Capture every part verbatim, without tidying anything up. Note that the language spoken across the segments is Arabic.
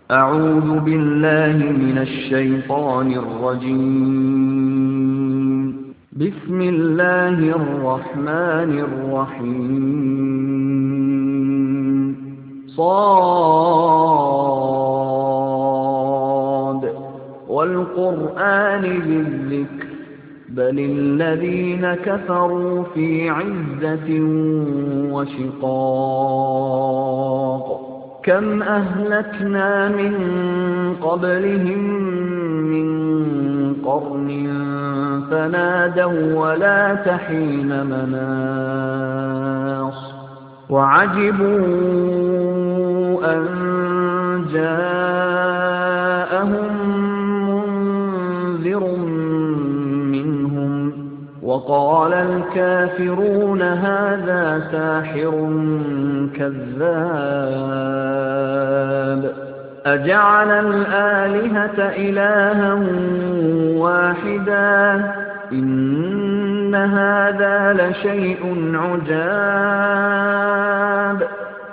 أعوذ بالله من الشيطان الرجيم. بسم الله الرحمن الرحيم. صاد والقرآن ذي الذكر بل الذين كفروا في عزة وشقاق كم أهلكنا من قبلهم من قرن فنادوا ولا تحين مناص وعجبوا أن جاءهم منذر منهم وقال الكافرون هذا ساحر كذاب أجعل الآلهة إلها واحدا إن هذا لشيء عجاب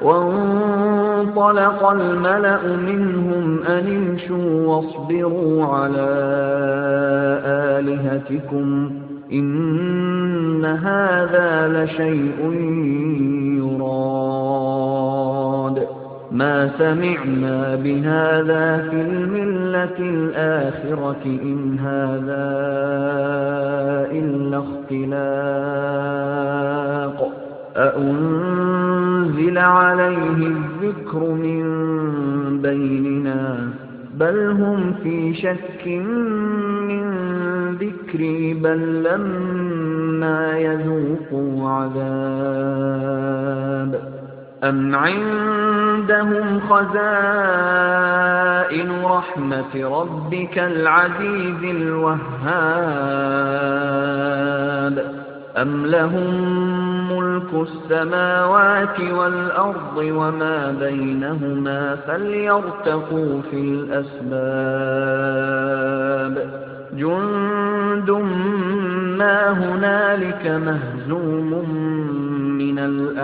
وانطلق الملأ منهم أن امشوا واصبروا على آلهتكم إن هذا لشيء يراد ما سمعنا بهذا في الملة الآخرة إن هذا إلا اختلاق أأنزل عليه الذكر من بيننا بل هم في شك من ذكري بل لما يذوقوا عذاب أم عندهم خزائن رحمة ربك العزيز الوهاب أم لهم ملك السماوات والأرض وما بينهما فليرتقوا في الأسباب جند ما هنالك مهزوم من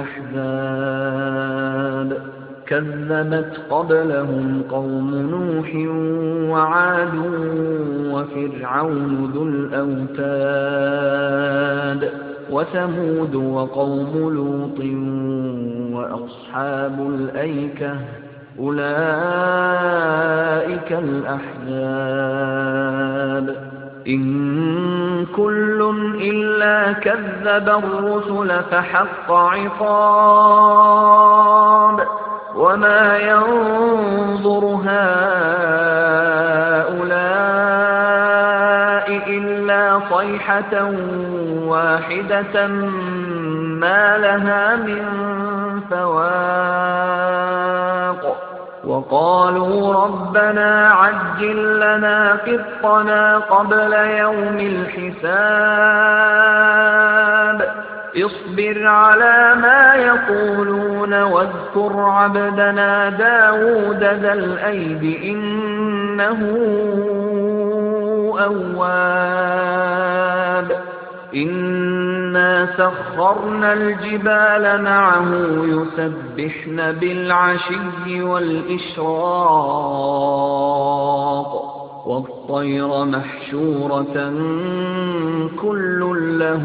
الأحزاب كذبت قبلهم قوم نوح وعاد وفرعون ذو الأوتاد وثمود وقوم لوط وأصحاب الأيكة أولئك الأحزاب إن كل إلا كذب الرسل فحق عقاب وما ينظر هؤلاء إلا صيحة واحدة ما لها من فواق وقالوا ربنا عجل لنا قطنا قبل يوم الحساب اصبر على ما يقولون واذكر عبدنا داود ذا الأيد إنه أواب إنا سخرنا الجبال معه يسبحن بالعشي والإشراق والطير محشورة كل له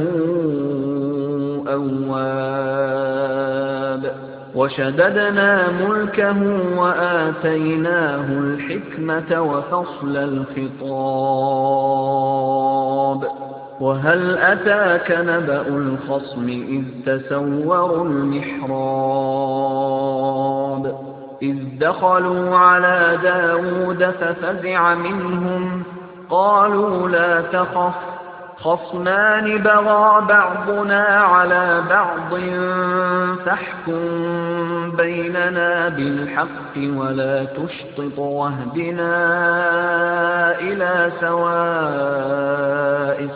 أواب وشددنا ملكه وآتيناه الحكمة وفصل الخطاب وهل أتاك نبأ الخصم إذ تسوروا المحراب إذ دخلوا على داود ففزع منهم قالوا لا تخف خصمان بغى بعضنا على بعض فاحكم بيننا بالحق ولا تشطط واهدنا إلى سواء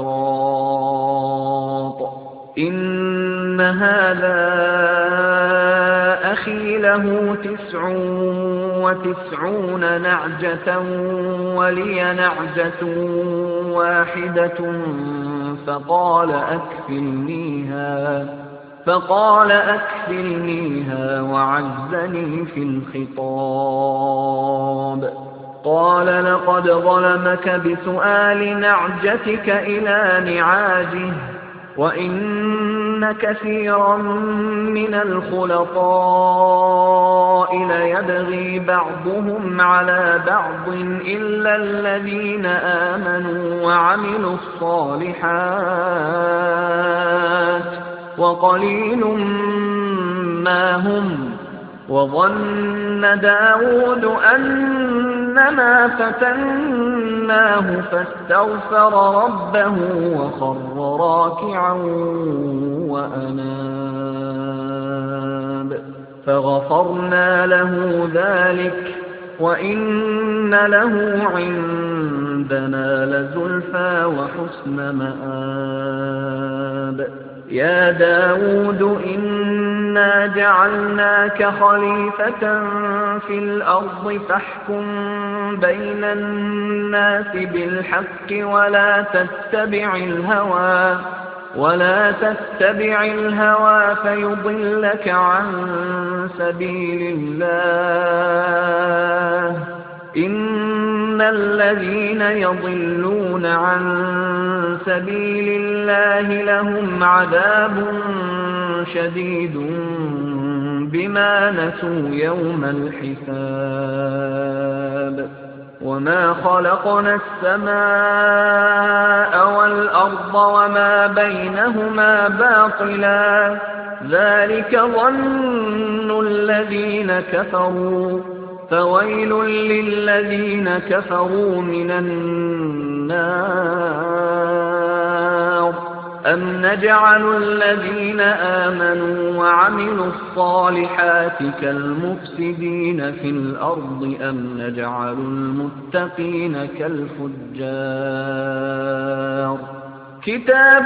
الصراط إن هذا أخي له تسع وتسعون نعجة ولي نعجة واحدة فقال أكفلنيها فقال أكفلنيها وعزني في الخطاب قال لقد ظلمك بسؤال نعجتك إلى نعاجه وإن كثيرا من الخلطاء ليبغي بعضهم على بعض إلا الذين آمنوا وعملوا الصالحات وقليل ما هم. وظن داود أنما فتناه فاستغفر ربه وخر راكعا وأناب فغفرنا له ذلك وإن له عندنا لزلفى وحسن مآب. يا داود إنا جعلناك خليفة في الأرض فاحكم بين الناس بالحق ولا تتبع الهوى ولا تتبع الهوى فيضلك عن سبيل الله. إن الذين يضلون عن سبيل الله لهم عذاب شديد بما نسوا يوم الحساب. وما خلقنا السماء والأرض وما بينهما باطلا ذلك ظن الذين كفروا فويل للذين كفروا من النار. أم نجعل الذين آمنوا وعملوا الصالحات كالمفسدين في الأرض أم نجعل المتقين كالفجار. كتاب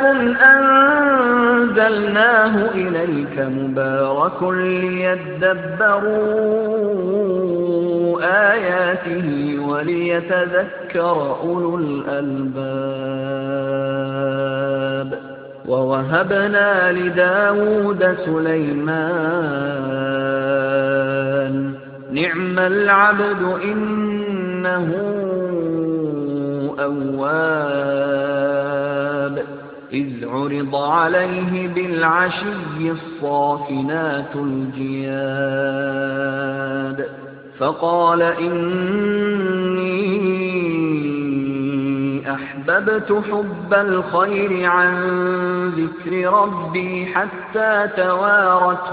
أنزلناه إليك مبارك ليدبروا آياته وليتذكر أولو الألباب. ووهبنا لداود سليمان نعم العبد إنه أواب. إذ عرض عليه بالعشي الصافنات الجياد فقال إني أحببت حب الخير عن ذكر ربي حتى توارت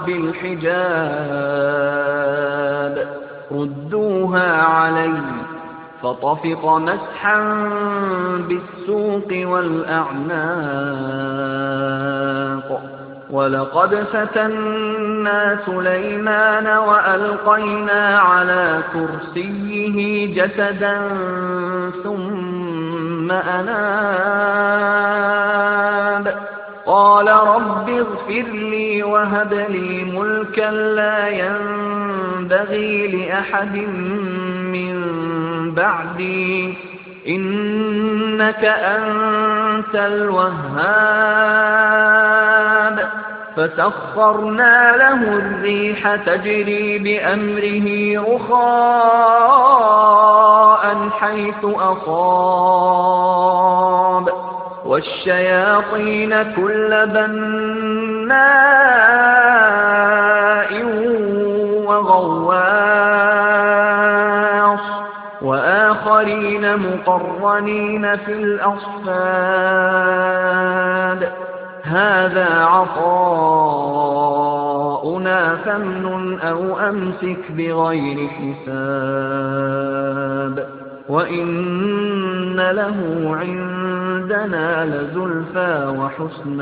بالحجاب ردوها علي فطفق مسحا بالسوق والأعناق. ولقد فتنا سليمان وألقينا على كرسيه جسدا ثم أناب قال رب اغفر لي وهب لي ملكا لا ينبغي لأحد من بعدي إنك أنت الوهاب. فسخرنا له الريح تجري بأمره رخاء حيث أصاب والشياطين كل بناء وغواص وآخرين مقرنين في الأصفاد. هذا عطاؤنا فامنن أو أمسك بغير حساب وإن له عندنا لزلفى وحسن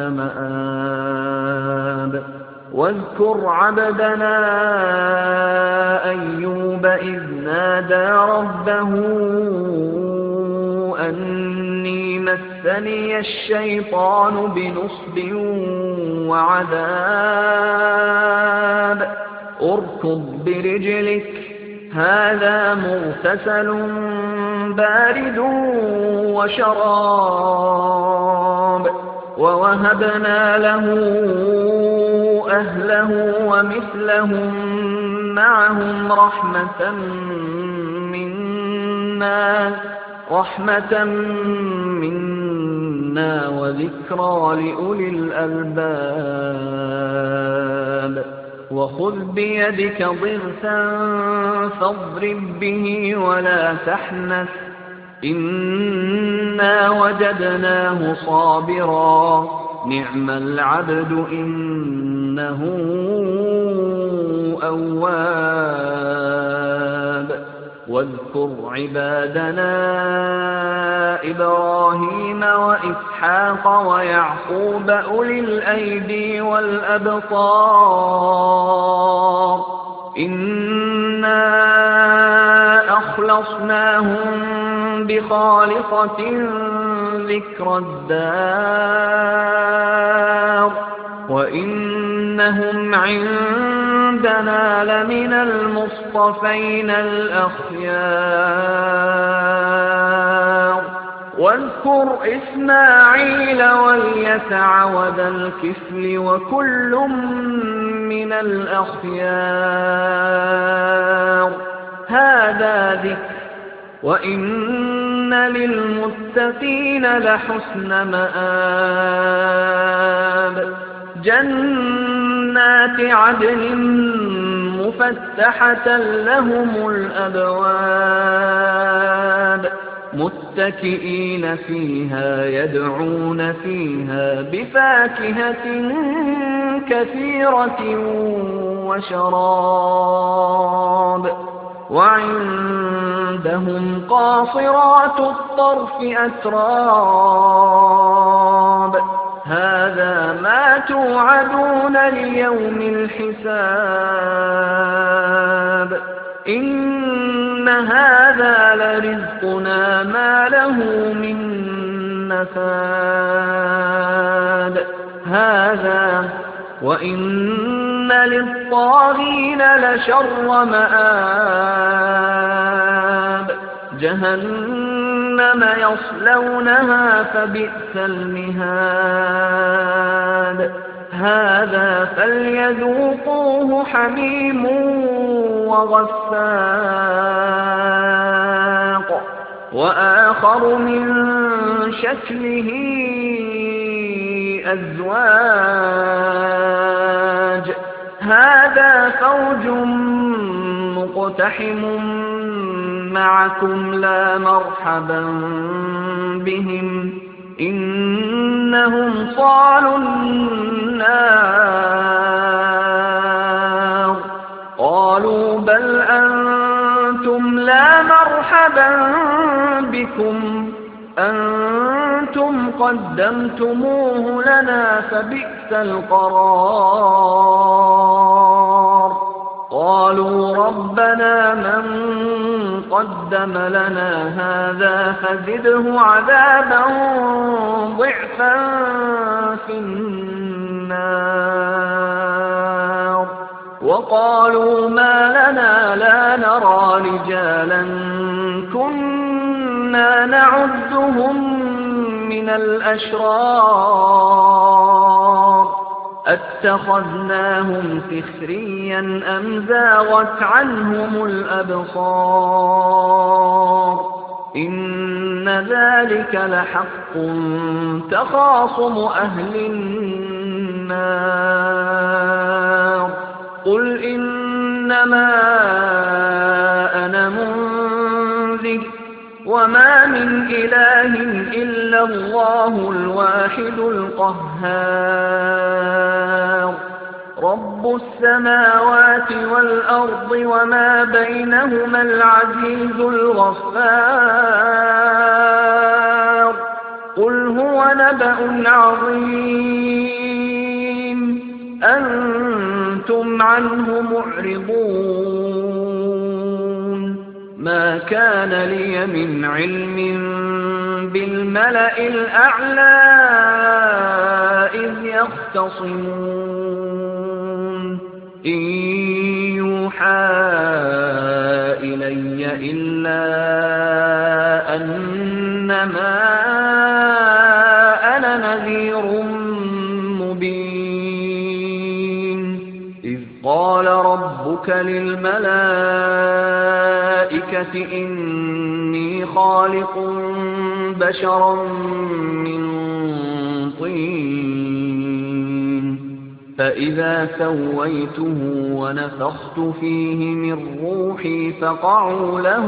مآب. واذكر عبدنا أيوب إذ نادى ربه أني مسني الشيطان بنصب وعذاب اركض برجلك هذا مغتسل بارد وشراب. ووهبنا له أهله ومثلهم معهم رحمة منا الناس رحمة منا وذكرى لأولي الألباب وخذ بيدك ضغثا فاضرب به ولا تحنث إنا وجدناه صابرا نعم العبد إنه أواب واذكر عبادنا إبراهيم وإسحاق ويعقوب أولي الأيدي والأبصار إنا أخلصناهم بخالصة ذكر الدار وإنهم عندنا لمن المصطفين الأخيار واذكر إسماعيل واليسع وذا الكفل وكل من الأخيار هذا ذكر وإن للمتقين لحسن مآب جنات عدن مفتحة لهم الأبواب متكئين فيها يدعون فيها بفاكهة كثيرة وشراب وعندهم قاصرات الطرف أتراب هذا ما توعدون ليوم الحساب إن هذا لرزقنا ما له من نفاد هذا وإن للطاغين لشر مآب جهنم يصلونها فبئس المهاد هذا فليذوقوه حميم وغساق وآخر من شكله أزواج هذا فوج مقتحم معكم لا مرحبا بهم إنهم صالوا النار قالوا بل أنتم لا مرحبا بكم أنتم قدمتموه لنا فبئس القرار قالوا ربنا من قدم لنا هذا فزده عذابا ضعفا في النار وقالوا ما لنا لا نرى رجالا كنا نعدهم من الأشرار أتخذناهم سخريا أم زاغت عنهم الأبصار إن ذلك لحق تخاصم أهل النار قل إنما أنا منذر وما من إله إلا الله الواحد القهار رب السماوات والأرض وما بينهما العزيز الغفار قل هو نبأ عظيم أنتم عنه معرضون ما كان لي من علم بالملأ الأعلى إذ يختصمون إن يوحى إلي إلا أنما أنا نذير مبين إذ قال ربك للملائكة إِنِّي خَالِقٌ بَشَرًا مِّن طِينٍ فَإِذَا سَوَّيْتُهُ وَنَفَخْتُ فِيهِ مِن رُّوحِي فَقَعُوا لَهُ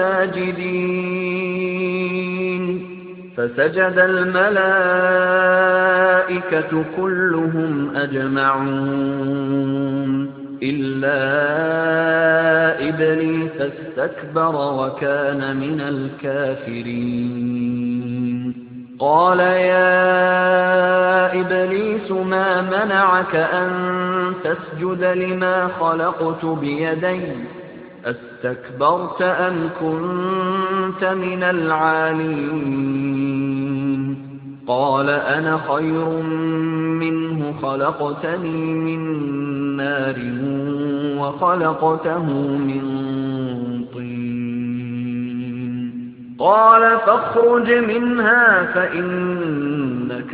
سَاجِدِينَ فَسَجَدَ الْمَلَائِكَةُ كُلُّهُمْ أَجْمَعُونَ إِلَّا إِبْلِيسَ اسْتَكْبَرَ وَكَانَ مِنَ الْكَافِرِينَ قَالَ يَا إِبْلِيسُ مَا مَنَعَكَ أَن تَسْجُدَ لِمَا خَلَقْتُ بِيَدَيَّ أَسْتَكْبَرْتَ أَمْ كُنتَ مِنَ الْعَالِينَ قَالَ أَنَا خَيْرٌ مِّنْهُ خَلَقْتَنِي مِن نَّارٍ وَخَلَقْتَهُ مِن طِينٍ قَالَ فَاخْرُجْ مِنْهَا فَإِنَّكَ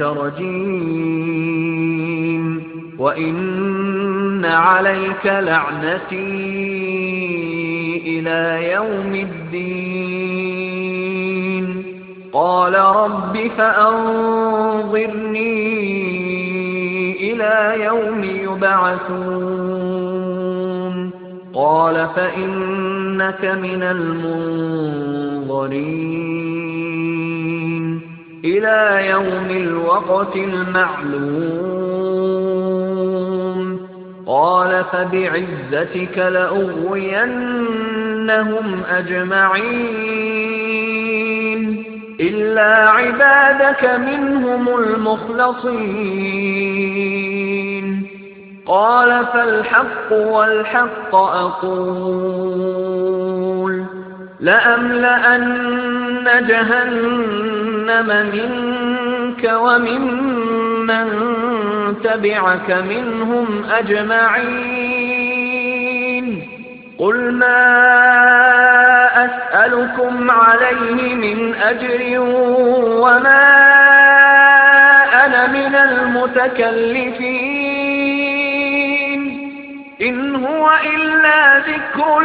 رَجِيمٌ وَإِنَّ عَلَيْكَ لَعْنَتِي إِلَىٰ يَوْمِ الدِّينِ قَالَ رَبِّ فَأَنظِرْنِي إِلَىٰ يَوْمِ يُبْعَثُونَ قَالَ فَإِنَّكَ مِنَ الْمُنظَرِينَ إِلَىٰ يَوْمِ الْوَقْتِ الْمَعْلُومِ قَالَ فَبِعِزَّتِكَ لَأُغْوِيَنَّهُمْ أَجْمَعِينَ إِلَّا عِبَادَكَ مِنْهُمُ الْمُخْلَصِينَ قَالَ فَالْحَقُّ وَالْحَقَّ أَقُولُ لَأَمْلَأَنَّ جَهَنَّمَ مِنكَ وَمِمَّن تَبِعَكَ مِنْهُمْ أَجْمَعِينَ قُلْ مَا أَسْأَلُكُمْ عَلَيْهِ مِنْ أَجْرٍ وَمَا أَنَا مِنَ الْمُتَكَلِّفِينَ إِنْ هُوَ إِلَّا ذِكْرٌ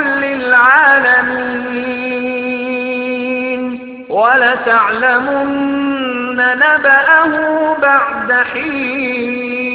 لِّلْعَالَمِينَ وَلَتَعْلَمُنَّ نَبَأَهُ بَعْدَ حِينٍ